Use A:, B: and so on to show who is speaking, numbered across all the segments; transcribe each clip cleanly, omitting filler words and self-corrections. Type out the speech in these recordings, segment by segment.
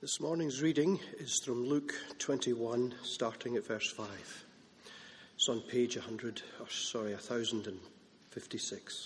A: This morning's reading is from Luke 21, starting at verse 5. It's on page 1056.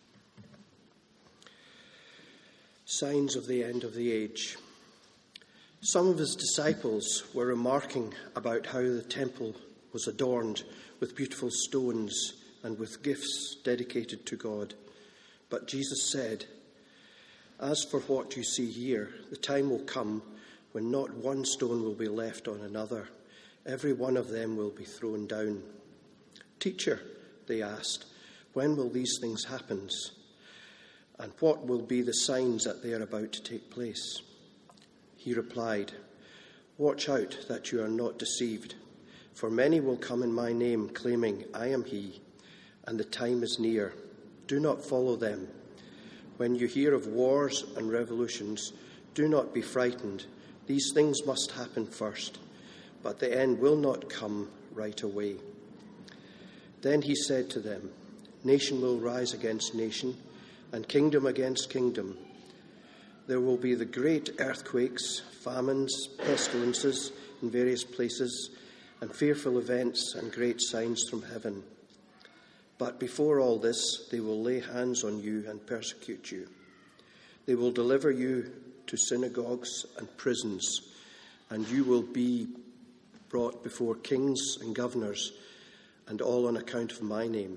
A: Signs of the end of the age. Some of his disciples were remarking about how the temple was adorned with beautiful stones and with gifts dedicated to God. But Jesus said, "As for what you see here, the time will come when not one stone will be left on another. Every one of them will be thrown down." "Teacher," they asked, "when will these things happen? And what will be the signs that they are about to take place?" He replied, "Watch out that you are not deceived, for many will come in my name, claiming, 'I am he,' and the time is near. Do not follow them. When you hear of wars and revolutions, do not be frightened. These things must happen first, but the end will not come right away." Then he said to them, "Nation will rise against nation, and kingdom against kingdom. There will be the great earthquakes, famines, pestilences in various places, and fearful events and great signs from heaven. But before all this, they will lay hands on you and persecute you. They will deliver you to synagogues and prisons, and you will be brought before kings and governors, and all on account of my name.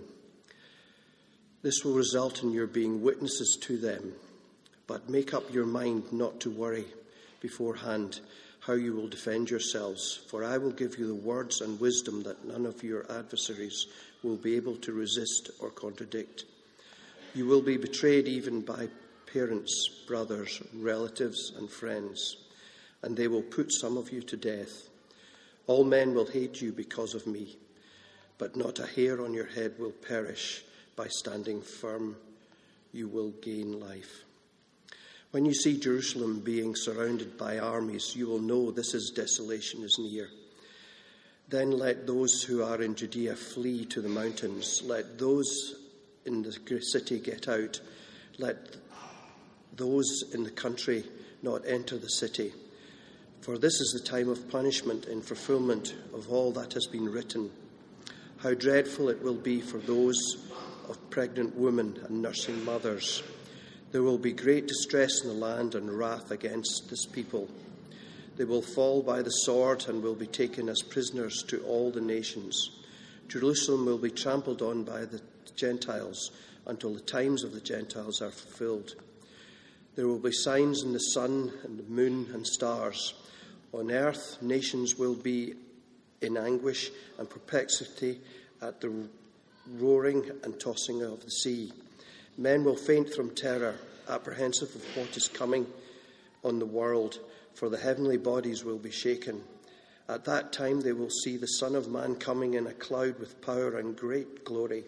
A: This will result in your being witnesses to them, but make up your mind not to worry beforehand how you will defend yourselves, for I will give you the words and wisdom that none of your adversaries will be able to resist or contradict. You will be betrayed even by parents, brothers, relatives, and friends, and they will put some of you to death. All men will hate you because of me, but not a hair on your head will perish. By standing firm, you will gain life. When you see Jerusalem being surrounded by armies, you will know desolation is near. Then let those who are in Judea flee to the mountains. Let those in the city get out. Let those in the country not enter the city. For this is the time of punishment in fulfillment of all that has been written. How dreadful it will be for those of pregnant women and nursing mothers. There will be great distress in the land and wrath against this people. They will fall by the sword and will be taken as prisoners to all the nations. Jerusalem will be trampled on by the Gentiles until the times of the Gentiles are fulfilled. There will be signs in the sun and the moon and stars. On earth, nations will be in anguish and perplexity at the roaring and tossing of the sea. Men will faint from terror, apprehensive of what is coming on the world, for the heavenly bodies will be shaken. At that time they will see the Son of Man coming in a cloud with power and great glory.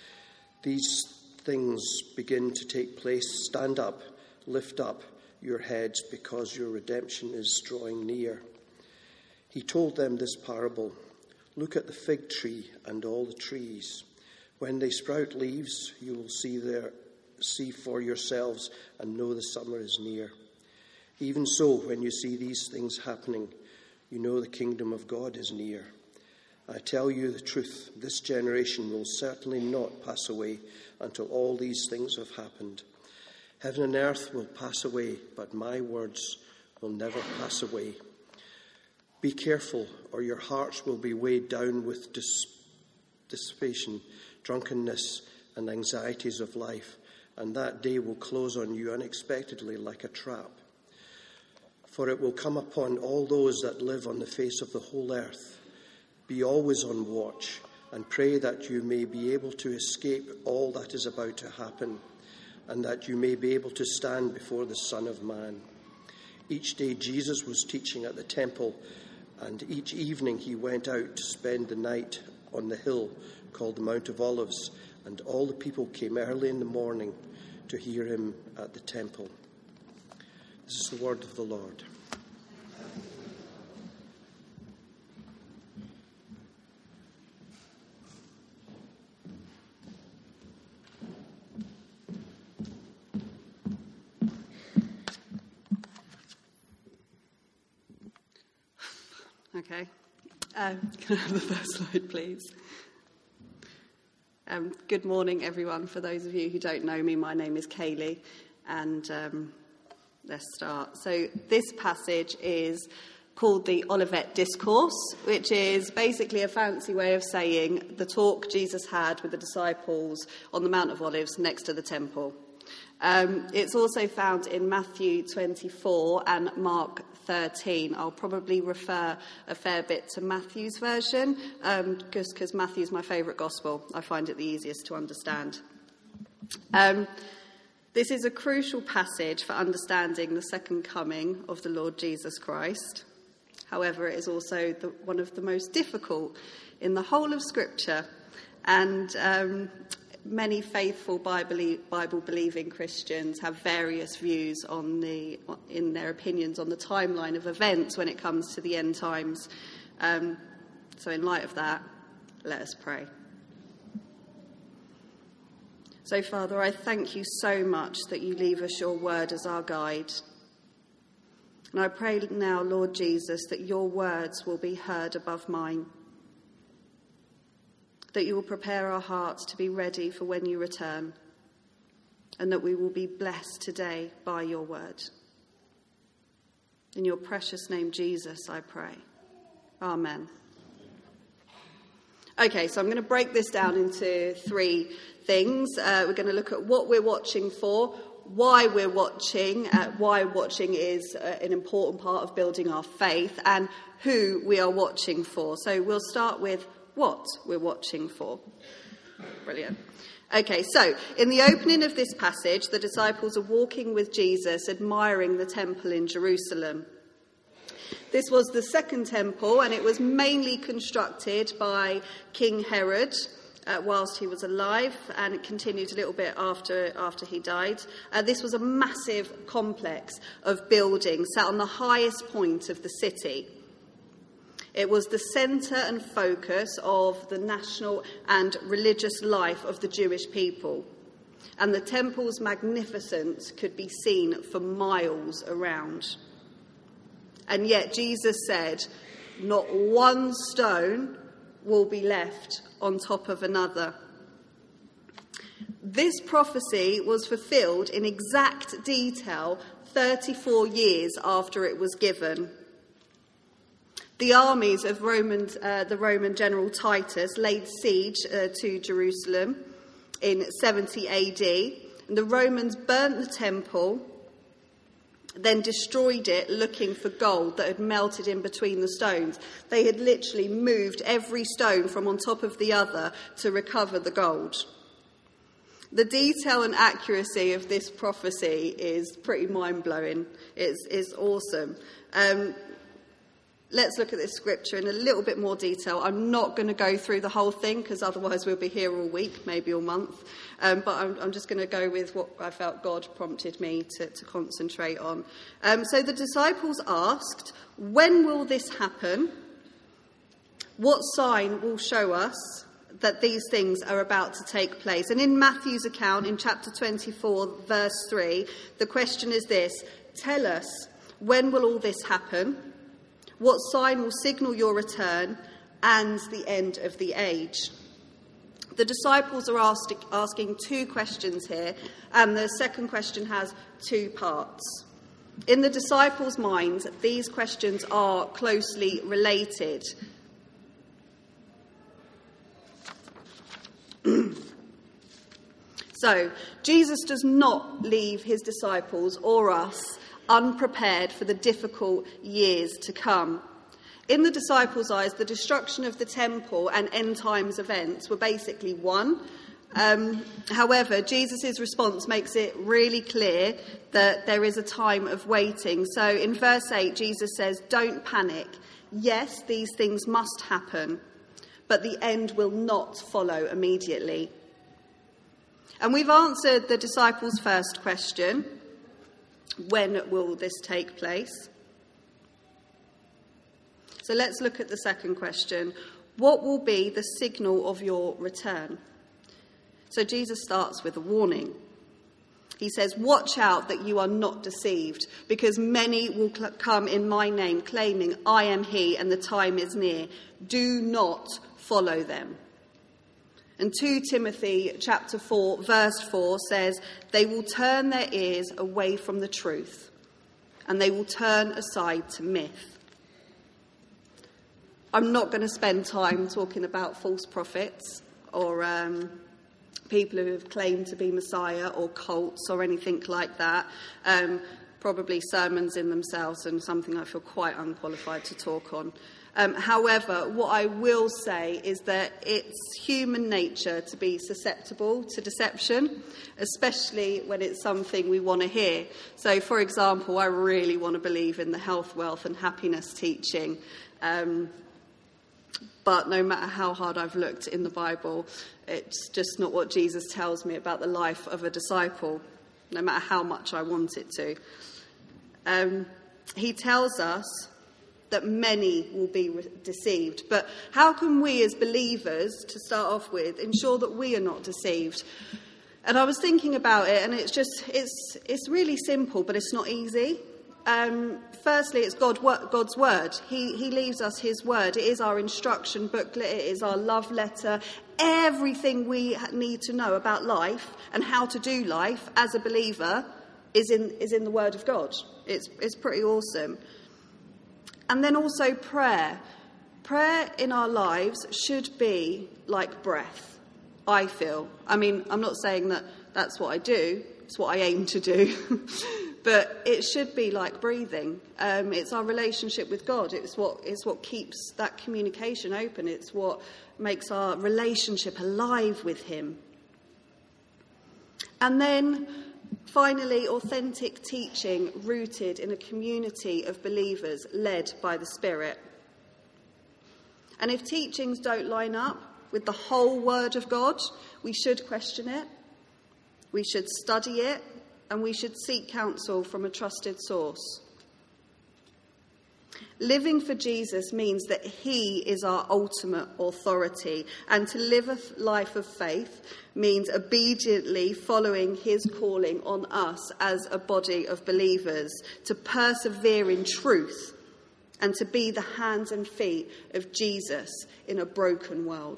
A: These things begin to take place. Stand up, lift up your heads, because your redemption is drawing near." He told them this parable. "Look at the fig tree and all the trees. When they sprout leaves, you will see for yourselves and know the summer is near. Even so, when you see these things happening, you know the kingdom of God is near. I tell you the truth, this generation will certainly not pass away until all these things have happened. Heaven and earth will pass away, but my words will never pass away. Be careful, or your hearts will be weighed down with dissipation, drunkenness, and anxieties of life, and that day will close on you unexpectedly like a trap. For it will come upon all those that live on the face of the whole earth. Be always on watch, and pray that you may be able to escape all that is about to happen, and that you may be able to stand before the Son of Man." Each day Jesus was teaching at the temple, and each evening he went out to spend the night on the hill called the Mount of Olives, and all the people came early in the morning to hear him at the temple. This is the word of the Lord.
B: Okay. Can I have the first slide, please? Good morning, everyone. For those of you who don't know me, my name is Kaylee, and let's start. So this passage is called the Olivet Discourse, which is basically a fancy way of saying the talk Jesus had with the disciples on the Mount of Olives next to the temple. It's also found in Matthew 24 and Mark 13. I'll probably refer a fair bit to Matthew's version, because Matthew's my favourite gospel. I find it the easiest to understand. This is a crucial passage for understanding the second coming of the Lord Jesus Christ. However, it is also one of the most difficult in the whole of Scripture, and many faithful Bible-believing Christians have various views in their opinions on the timeline of events when it comes to the end times. So in light of that, let us pray. So, Father, I thank you so much that you leave us your word as our guide. And I pray now, Lord Jesus, that your words will be heard above mine, that you will prepare our hearts to be ready for when you return, and that we will be blessed today by your word. In your precious name, Jesus, I pray. Amen. Okay, so I'm going to break this down into three things. We're going to look at what we're watching for, why we're watching, why watching is an important part of building our faith, and who we are watching for. So we'll start with what we're watching for. Brilliant. Okay, so in the opening of this passage, the disciples are walking with Jesus, admiring the temple in Jerusalem. This was the second temple, and it was mainly constructed by King Herod whilst he was alive, and it continued a little bit after he died. This was a massive complex of buildings sat on the highest point of the city. It was the centre and focus of the national and religious life of the Jewish people, and the temple's magnificence could be seen for miles around. And yet Jesus said, not one stone will be left on top of another. This prophecy was fulfilled in exact detail 34 years after it was given. The armies of the Roman general Titus laid siege to Jerusalem in 70 AD. And the Romans burnt the temple, then destroyed it looking for gold that had melted in between the stones. They had literally moved every stone from on top of the other to recover the gold. The detail and accuracy of this prophecy is pretty mind-blowing. It's awesome. Let's look at this scripture in a little bit more detail. I'm not going to go through the whole thing because otherwise we'll be here all week, maybe all month. But I'm just going to go with what I felt God prompted me to concentrate on. So the disciples asked, when will this happen? What sign will show us that these things are about to take place? And in Matthew's account, in chapter 24, verse 3, the question is this: tell us, when will all this happen? What sign will signal your return and the end of the age? The disciples are asking two questions here, and the second question has two parts. In the disciples' minds, these questions are closely related. So, Jesus does not leave his disciples or us unprepared for the difficult years to come. In the disciples' eyes, the destruction of the temple and end times events were basically one. However, Jesus' response makes it really clear that there is a time of waiting. So in verse 8, Jesus says, don't panic. Yes, these things must happen, but the end will not follow immediately. And we've answered the disciples' first question: when will this take place? So let's look at the second question. What will be the signal of your return? So Jesus starts with a warning. He says, watch out that you are not deceived, because many will come in my name, claiming I am he and the time is near. Do not follow them. And 2 Timothy chapter 4, verse 4 says, they will turn their ears away from the truth, and they will turn aside to myth. I'm not going to spend time talking about false prophets or people who have claimed to be Messiah or cults or anything like that. Probably sermons in themselves and something I feel quite unqualified to talk on. However, what I will say is that it's human nature to be susceptible to deception, especially when it's something we want to hear. So, for example, I really want to believe in the health, wealth and happiness teaching. But no matter how hard I've looked in the Bible, it's just not what Jesus tells me about the life of a disciple, no matter how much I want it to. He tells us that many will be deceived. But how can we as believers, to start off with, ensure that we are not deceived? And I was thinking about it, and it's really simple, but it's not easy. Firstly, it's God's word. He leaves us his word. It is our instruction booklet. It is our love letter. Everything we need to know about life and how to do life as a believer is in the word of God. It's pretty awesome. And then also prayer. Prayer in our lives should be like breath, I feel. I mean, I'm not saying that that's what I do. It's what I aim to do. But it should be like breathing. It's our relationship with God. It's what keeps that communication open. It's what makes our relationship alive with him. And then, finally, authentic teaching rooted in a community of believers led by the Spirit. And if teachings don't line up with the whole Word of God, we should question it, we should study it, and we should seek counsel from a trusted source. Living for Jesus means that he is our ultimate authority, and to live a life of faith means obediently following his calling on us as a body of believers, to persevere in truth and to be the hands and feet of Jesus in a broken world.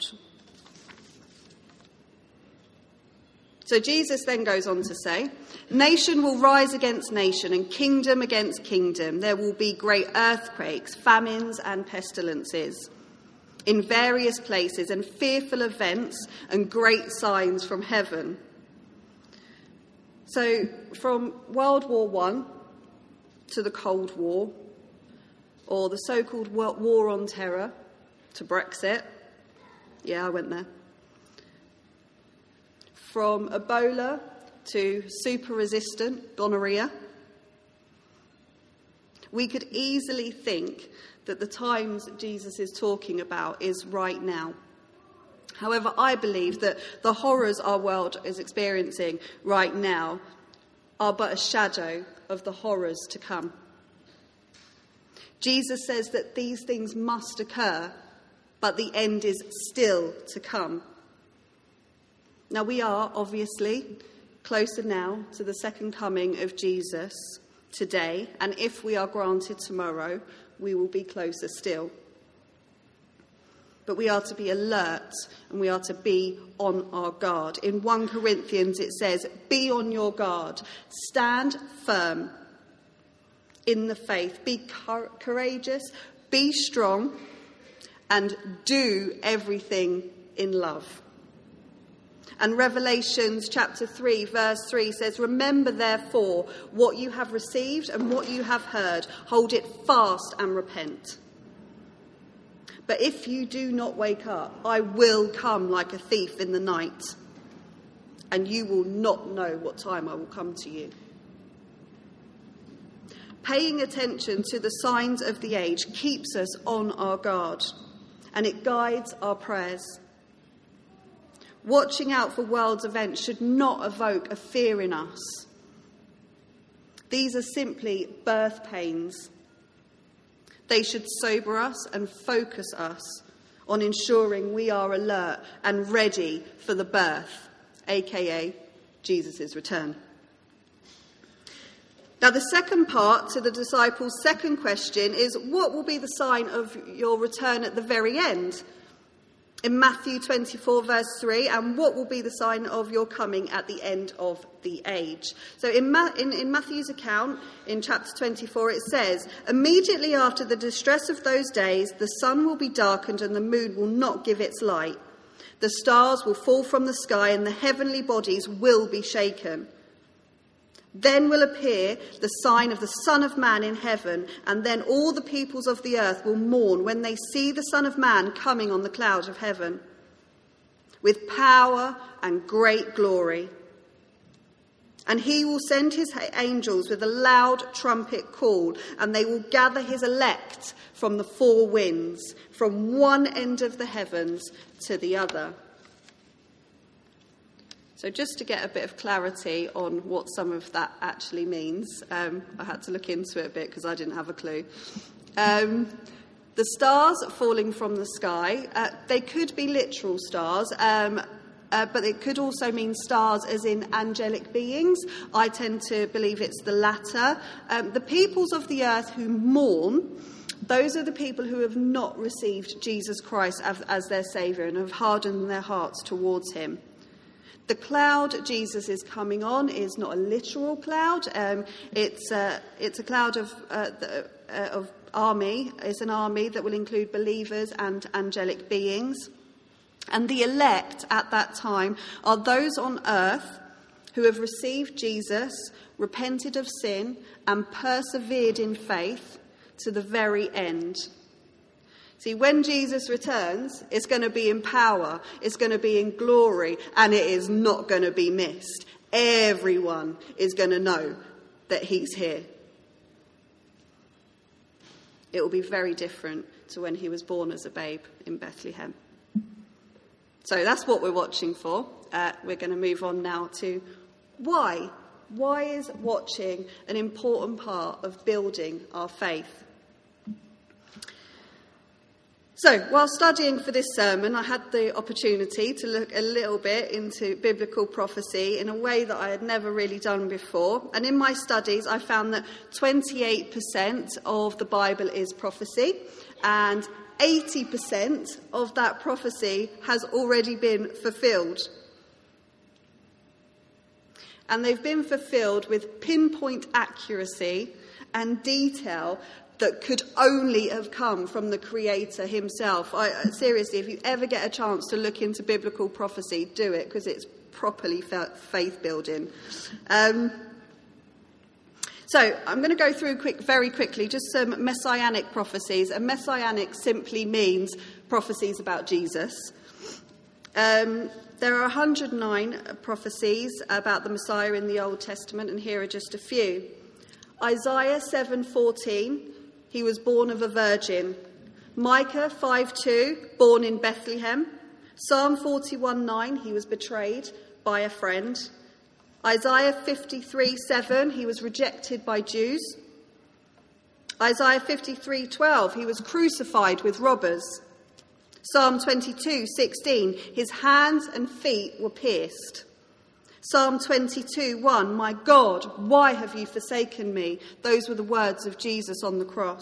B: So Jesus then goes on to say, nation will rise against nation and kingdom against kingdom. There will be great earthquakes, famines and pestilences in various places, and fearful events and great signs from heaven. So from World War I to the Cold War, or the so-called War on Terror to Brexit. Yeah, I went there. From Ebola to super-resistant gonorrhea. We could easily think that the times Jesus is talking about is right now. However, I believe that the horrors our world is experiencing right now are but a shadow of the horrors to come. Jesus says that these things must occur, but the end is still to come. Now, we are obviously closer now to the second coming of Jesus today, and if we are granted tomorrow, we will be closer still. But we are to be alert and we are to be on our guard. In 1 Corinthians it says, be on your guard, stand firm in the faith, be courageous, be strong, and do everything in love. And Revelations chapter 3, verse 3 says, remember therefore what you have received and what you have heard, hold it fast and repent. But if you do not wake up, I will come like a thief in the night, and you will not know what time I will come to you. Paying attention to the signs of the age keeps us on our guard, and it guides our prayers. Watching out for world's events should not evoke a fear in us. These are simply birth pains. They should sober us and focus us on ensuring we are alert and ready for the birth, aka Jesus' return. Now, the second part to the disciples' second question is, what will be the sign of your return at the very end? In Matthew 24, verse 3, and what will be the sign of your coming at the end of the age? So in Matthew's account, in chapter 24, it says, immediately after the distress of those days, the sun will be darkened and the moon will not give its light. The stars will fall from the sky and the heavenly bodies will be shaken. Then will appear the sign of the Son of Man in heaven, and then all the peoples of the earth will mourn when they see the Son of Man coming on the clouds of heaven, with power and great glory. And he will send his angels with a loud trumpet call, and they will gather his elect from the four winds, from one end of the heavens to the other. So just to get a bit of clarity on what some of that actually means, I had to look into it a bit because I didn't have a clue. The stars falling from the sky, they could be literal stars, but it could also mean stars as in angelic beings. I tend to believe it's the latter. The peoples of the earth who mourn, those are the people who have not received Jesus Christ as their Saviour and have hardened their hearts towards him. The cloud Jesus is coming on is not a literal cloud. It's a cloud of army. It's an army that will include believers and angelic beings. And the elect at that time are those on earth who have received Jesus, repented of sin, and persevered in faith to the very end. See, when Jesus returns, it's going to be in power, it's going to be in glory, and it is not going to be missed. Everyone is going to know that he's here. It will be very different to when he was born as a babe in Bethlehem. So that's what we're watching for. We're going to move on now to why. Why is watching an important part of building our faith? So, while studying for this sermon, I had the opportunity to look a little bit into biblical prophecy in a way that I had never really done before. And in my studies, I found that 28% of the Bible is prophecy, and 80% of that prophecy has already been fulfilled. And they've been fulfilled with pinpoint accuracy and detail that could only have come from the Creator himself. Seriously, if you ever get a chance to look into biblical prophecy, do it, because it's properly faith-building. So I'm going to go through very quickly just some messianic prophecies. And messianic simply means prophecies about Jesus. There are 109 prophecies about the Messiah in the Old Testament, and here are just a few. Isaiah 7:14. He was born of a virgin. Micah 5:2, born in Bethlehem. Psalm 41:9, he was betrayed by a friend. Isaiah 53:7, he was rejected by Jews. Isaiah 53:12, he was crucified with robbers. Psalm 22:16, his hands and feet were pierced. Psalm 22:1, my God, why have you forsaken me? Those were the words of Jesus on the cross.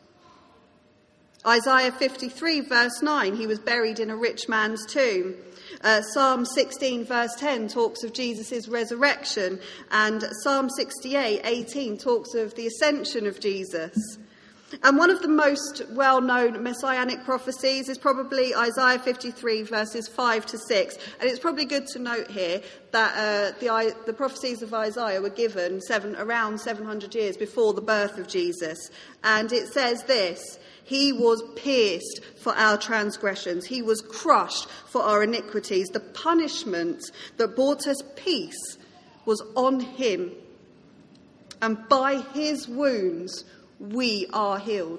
B: Isaiah 53 verse 9, he was buried in a rich man's tomb. Psalm 16 verse 10 talks of Jesus' resurrection, and Psalm 68:18 talks of the ascension of Jesus. And one of the most well-known messianic prophecies is probably Isaiah 53 verses 5 to 6. And it's probably good to note here that the prophecies of Isaiah were given around 700 years before the birth of Jesus. And it says this: he was pierced for our transgressions. He was crushed for our iniquities. The punishment that brought us peace was on him. And by his wounds we are healed.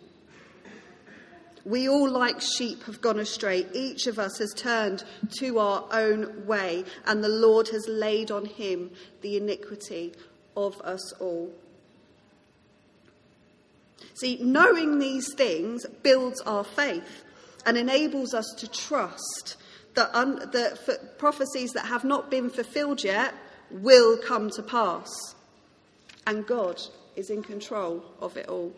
B: We all, like sheep, have gone astray. Each of us has turned to our own way, and the Lord has laid on him the iniquity of us all. See, knowing these things builds our faith and enables us to trust that prophecies that have not been fulfilled yet will come to pass. And God is in control of it all.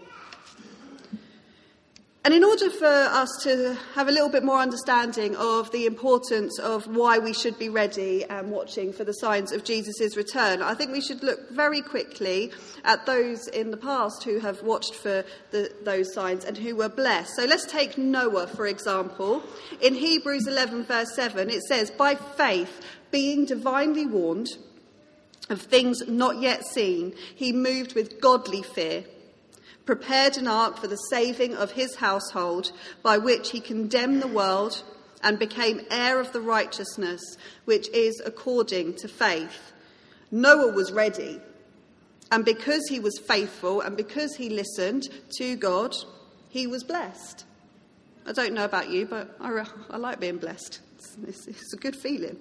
B: And in order for us to have a little bit more understanding of the importance of why we should be ready and watching for the signs of Jesus' return, I think we should look very quickly at those in the past who have watched for those signs and who were blessed. So let's take Noah, for example. In Hebrews 11, verse 7, it says, "By faith, being divinely warned of things not yet seen, he moved with godly fear, prepared an ark for the saving of his household, by which he condemned the world and became heir of the righteousness which is according to faith." Noah was ready, and because he was faithful and because he listened to God, he was blessed. I don't know about you, but I like being blessed. It's a good feeling.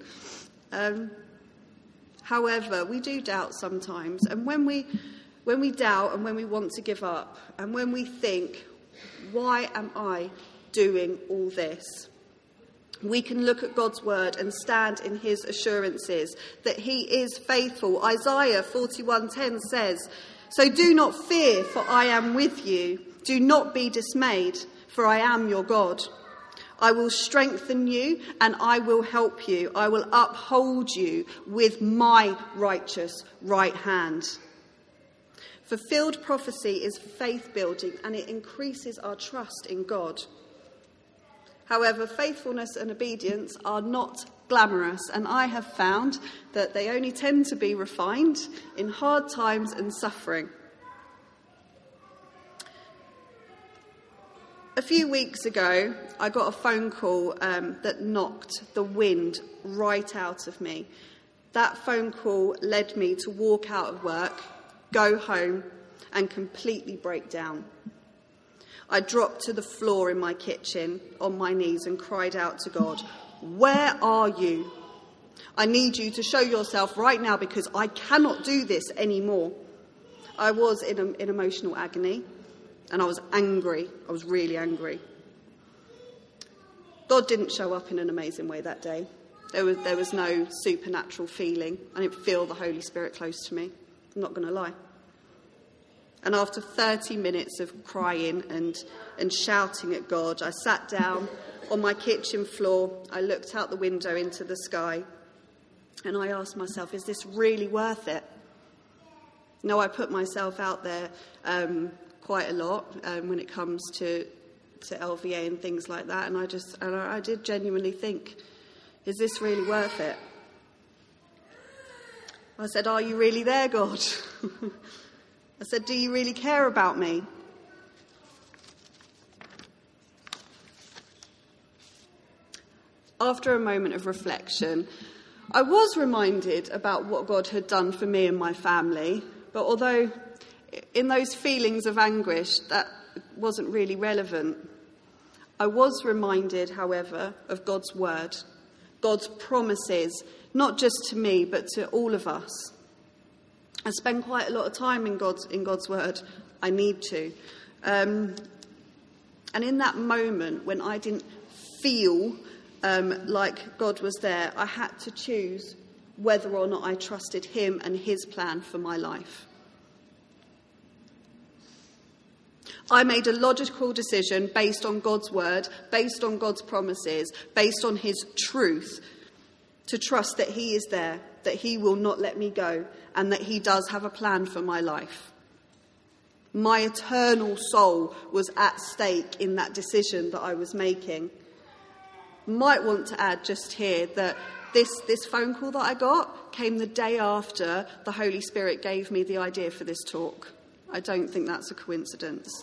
B: However, we do doubt sometimes, and when we doubt and when we want to give up and when we think, why am I doing all this? We can look at God's word and stand in his assurances that he is faithful. Isaiah 41:10 says, "So do not fear, for I am with you. Do not be dismayed, for I am your God. I will strengthen you and I will help you. I will uphold you with my righteous right hand." Fulfilled prophecy is faith building and it increases our trust in God. However, faithfulness and obedience are not glamorous, and I have found that they only tend to be refined in hard times and suffering. A few weeks ago, I got a phone call that knocked the wind right out of me. That phone call led me to walk out of work, go home, and completely break down. I dropped to the floor in my kitchen on my knees and cried out to God, "Where are you? I need you to show yourself right now because I cannot do this anymore." I was in emotional agony. And I was angry. I was really angry. God didn't show up in an amazing way that day. There was no supernatural feeling. I didn't feel the Holy Spirit close to me. I'm not going to lie. And after 30 minutes of crying and shouting at God, I sat down on my kitchen floor. I looked out the window into the sky. And I asked myself, is this really worth it? No, I put myself out there quite a lot when it comes to LVA and things like that, and I did genuinely think, is this really worth it? I said, "Are you really there, God?" I said, "Do you really care about me?" After a moment of reflection, I was reminded about what God had done for me and my family, but although in those feelings of anguish, that wasn't really relevant. I was reminded, however, of God's word, God's promises, not just to me, but to all of us. I spend quite a lot of time in God's word. I need to. And in that moment, when I didn't feel like God was there, I had to choose whether or not I trusted him and his plan for my life. I made a logical decision based on God's word, based on God's promises, based on his truth, to trust that he is there, that he will not let me go, and that he does have a plan for my life. My eternal soul was at stake in that decision that I was making. Might want to add just here that this phone call that I got came the day after the Holy Spirit gave me the idea for this talk. I don't think that's a coincidence.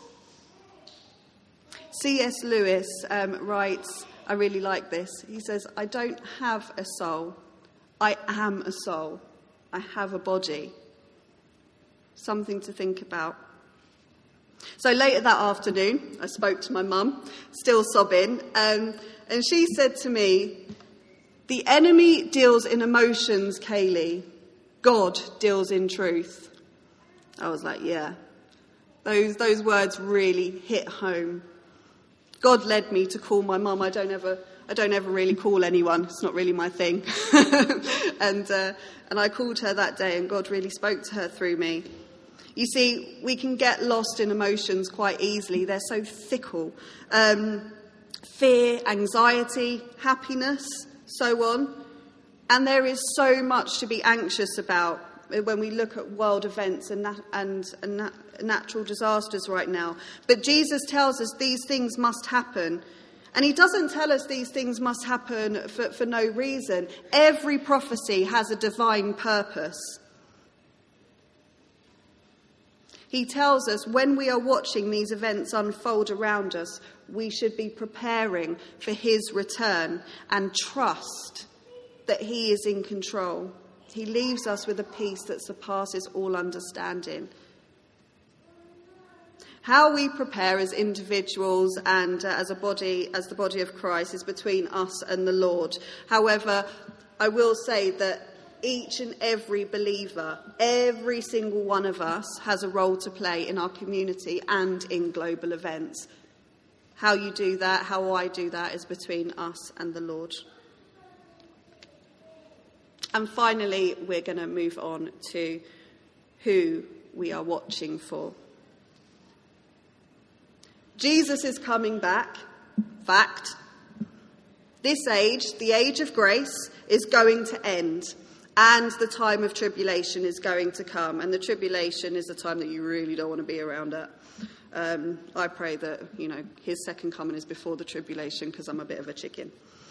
B: C.S. Lewis writes, I really like this. He says, "I don't have a soul. I am a soul. I have a body." Something to think about. So later that afternoon, I spoke to my mum, still sobbing, and she said to me, "The enemy deals in emotions, Kaylee. God deals in truth." I was like, yeah. Those words really hit home. God led me to call my mum. I don't ever really call anyone. It's not really my thing. and I called her that day, and God really spoke to her through me. You see, we can get lost in emotions quite easily. They're so fickle. Fear, anxiety, happiness, so on. And there is so much to be anxious about when we look at world events and natural disasters right now. But Jesus tells us these things must happen. And he doesn't tell us these things must happen for no reason. Every prophecy has a divine purpose. He tells us when we are watching these events unfold around us, we should be preparing for his return and trust that he is in control. He leaves us with a peace that surpasses all understanding. How we prepare as individuals and as the body of Christ, is between us and the Lord. However, I will say that each and every believer, every single one of us, has a role to play in our community and in global events. How you do that, how I do that, is between us and the Lord. And finally, we're going to move on to who we are watching for. Jesus is coming back. Fact. This age, the age of grace, is going to end. And the time of tribulation is going to come. And the tribulation is the time that you really don't want to be around at. I pray that, his second coming is before the tribulation, because I'm a bit of a chicken.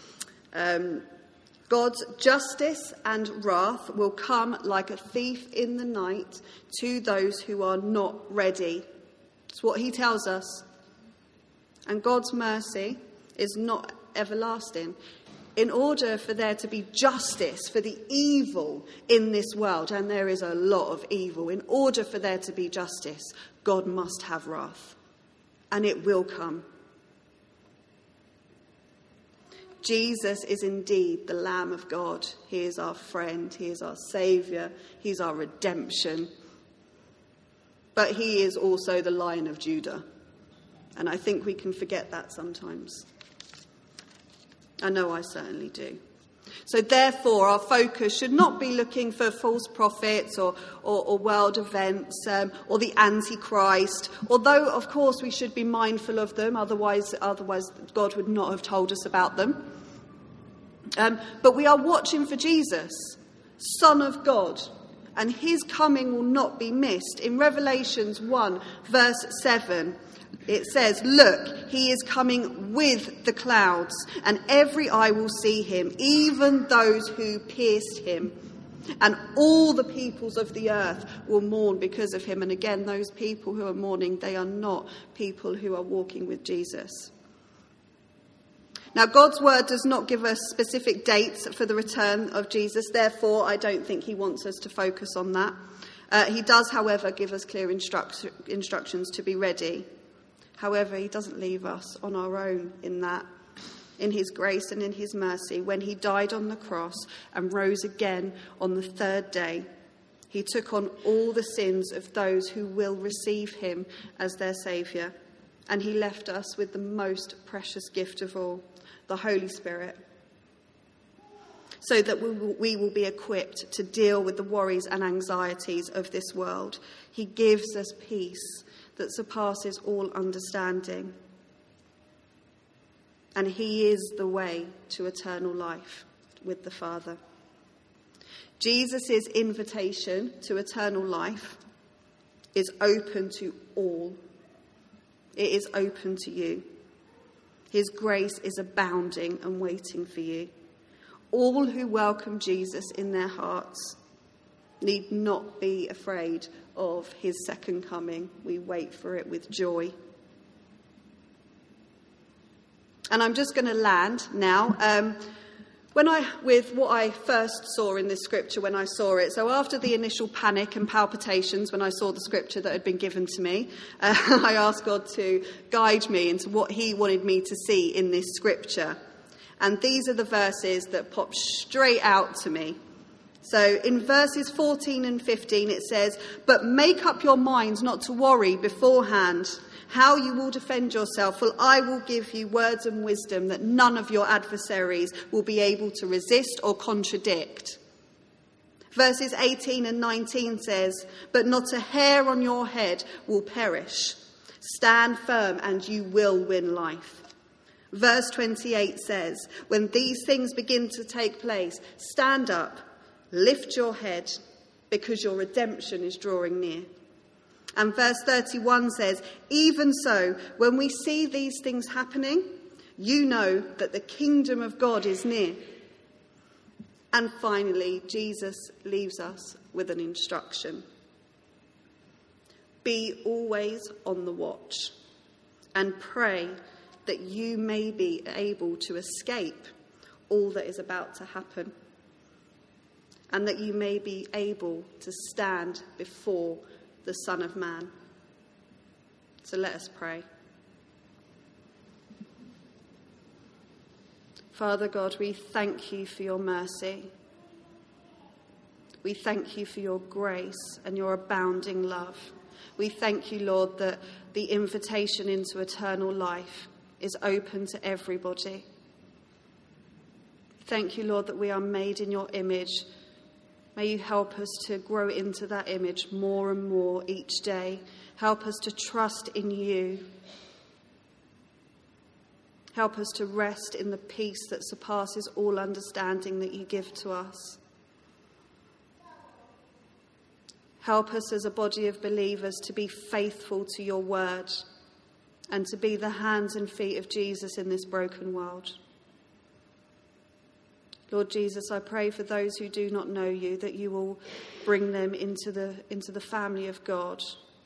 B: God's justice and wrath will come like a thief in the night to those who are not ready. It's what he tells us. And God's mercy is not everlasting. In order for there to be justice for the evil in this world, and there is a lot of evil, in order for there to be justice, God must have wrath. And it will come. Jesus is indeed the Lamb of God. He is our friend. He is our Saviour. He's our redemption. But he is also the Lion of Judah. And I think we can forget that sometimes. I know I certainly do. So therefore, our focus should not be looking for false prophets or world events or the Antichrist, although, of course, we should be mindful of them. Otherwise God would not have told us about them. But we are watching for Jesus, Son of God, and his coming will not be missed. In Revelations 1, verse 7, it says, "Look, he is coming with the clouds, and every eye will see him, even those who pierced him. And all the peoples of the earth will mourn because of him." And again, those people who are mourning, they are not people who are walking with Jesus. Now, God's word does not give us specific dates for the return of Jesus. Therefore, I don't think he wants us to focus on that. He does, however, give us clear instructions to be ready. However, he doesn't leave us on our own in that. In his grace and in his mercy, when he died on the cross and rose again on the third day, he took on all the sins of those who will receive him as their Saviour. And he left us with the most precious gift of all, the Holy Spirit, so that we will be equipped to deal with the worries and anxieties of this world. He gives us peace that surpasses all understanding. And he is the way to eternal life with the Father. Jesus' invitation to eternal life is open to all. It is open to you. His grace is abounding and waiting for you. All who welcome Jesus in their hearts need not be afraid of his second coming. We wait for it with joy. And I'm just going to land now with what I first saw in this scripture when I saw it. So after the initial panic and palpitations when I saw the scripture that had been given to me, I asked God to guide me into what he wanted me to see in this scripture. And these are the verses that popped straight out to me. So in verses 14 and 15 it says, "But make up your minds not to worry beforehand how you will defend yourself, for I will give you words and wisdom that none of your adversaries will be able to resist or contradict. Verses 18 and 19 says, "But not a hair on your head will perish. Stand firm and you will win life." Verse 28 says, "When these things begin to take place, stand up, lift your head, because your redemption is drawing near." And verse 31 says, "Even so, when we see these things happening, you know that the kingdom of God is near." And finally, Jesus leaves us with an instruction. Be always on the watch and pray that you may be able to escape all that is about to happen, and that you may be able to stand before the Son of Man. So let us pray. Father God, we thank you for your mercy. We thank you for your grace and your abounding love. We thank you, Lord, that the invitation into eternal life is open to everybody. Thank you, Lord, that we are made in your image. May you help us to grow into that image more and more each day. Help us to trust in you. Help us to rest in the peace that surpasses all understanding that you give to us. Help us as a body of believers to be faithful to your word and to be the hands and feet of Jesus in this broken world. Lord Jesus, I pray for those who do not know you, that you will bring them into the family of God.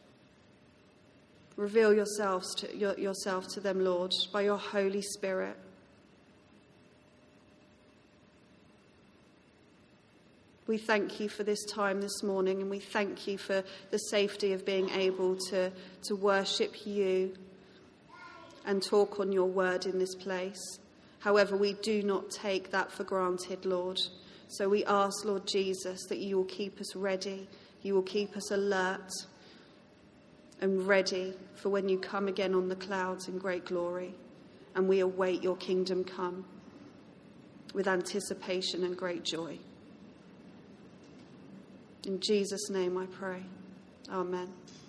B: Reveal yourself to them, Lord, by your Holy Spirit. We thank you for this time this morning, and we thank you for the safety of being able to worship you and talk on your word in this place. However, we do not take that for granted, Lord. So we ask, Lord Jesus, that you will keep us ready, you will keep us alert and ready for when you come again on the clouds in great glory. And we await your kingdom come with anticipation and great joy. In Jesus' name I pray. Amen.